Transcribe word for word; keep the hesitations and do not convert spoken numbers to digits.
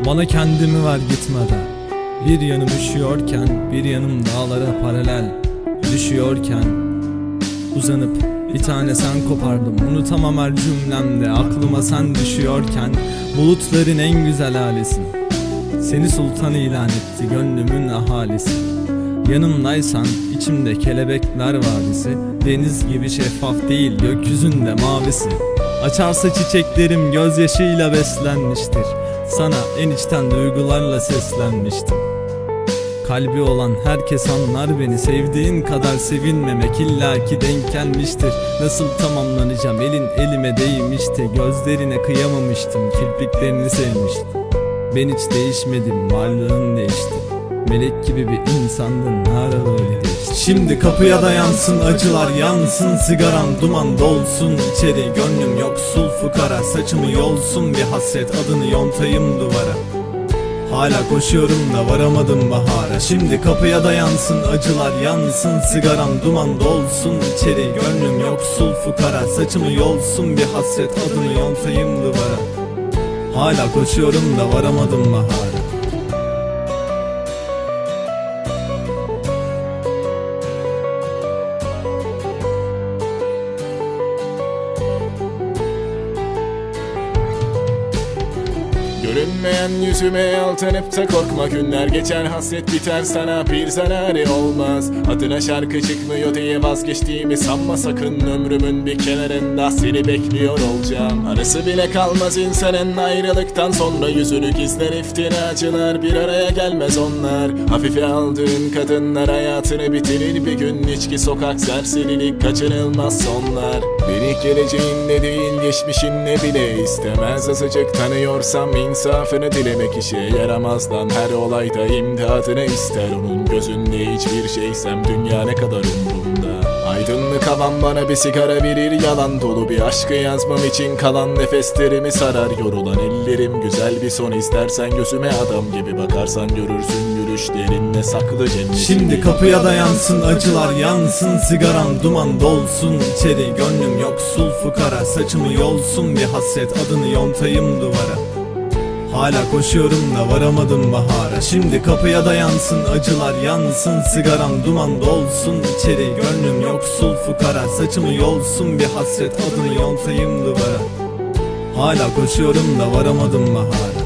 Bana kendimi ver gitmeden. Bir yanım üşüyorken, bir yanım dağlara paralel düşüyorken, uzanıp bir tane sen kopardım. Unutamam her cümlemde, aklıma sen düşüyorken. Bulutların en güzel halisin, seni sultan ilan etti gönlümün ahalisi. Yanımdaysan içimde kelebekler vadisi, deniz gibi şeffaf değil gökyüzünde mavisi. Açarsa çiçeklerim gözyaşıyla beslenmiştir, sana en içten duygularla seslenmiştim. Kalbi olan herkes anlar beni, sevdiğin kadar sevilmemek illaki denk gelmiştir. Nasıl tamamlanacağım, elin elime değmişti, gözlerine kıyamamıştım, kirpiklerini sevmiştim. Ben hiç değişmedim, varlığın değişti. Melek gibi bir insandın, hala öyle değişti. Şimdi kapıya dayansın acılar, yansın sigaram, duman dolsun içeri. Gönlüm yoksul fukara, saçımı yolsun bir hasret, adını yontayım duvara. Hala koşuyorum da varamadım bahara. Şimdi kapıya dayansın acılar, yansın sigaram, duman dolsun içeri. Gönlüm yoksul fukara, saçımı yolsun bir hasret, adını yontayım duvara. Hala koşuyorum da varamadım bahara. Görünmeyen yüzüme yaltanıp da korkma, günler geçer hasret biter, sana bir zararı olmaz. Adına şarkı çıkmıyor diye vazgeçtiğimi sanma sakın, ömrümün bir kenarında seni bekliyor olacağım. Arası bile kalmaz insanın ayrılıktan sonra, yüzünü gizler iftiracılar, bir araya gelmez onlar. Hafife aldığın kadınlar hayatını bitirir bir gün, içki sokak serserilik kaçınılmaz sonlar. Beni geleceğinle değil geçmişinle bile istemez, azıcık tanıyorsam insafını dilemek işe yaramaz lan. Her olayda imdadını ister, onun gözünde hiçbir şeysem dünya ne kadar umurumda. Aydınlık havan bana bir sigara verir, yalan dolu bir aşkı yazmam için kalan nefeslerimi sarar. Yorulan ellerim güzel bir son istersen, gözüme adam gibi bakarsan görürsün gülüşlerinde saklı cennet. Şimdi kapıya dayansın acılar, yansın sigaram, duman dolsun içeri. Gönlüm yoksul fukara, saçımı yolsun bir hasret, adını yontayım duvara. Hala koşuyorum da varamadım bahara. Şimdi kapıya dayansın acılar, yansın sigaram, duman dolsun içeri. Gönlüm yoksul fukara, saçımı yolsun bir hasret, adını yontayım duvara. Hala koşuyorum da varamadım bahara.